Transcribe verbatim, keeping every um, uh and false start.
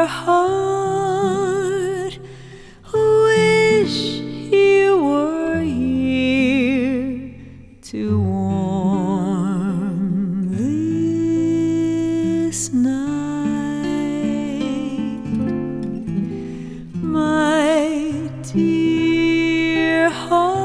dear heart, wish you were here to warm this night, my dear heart.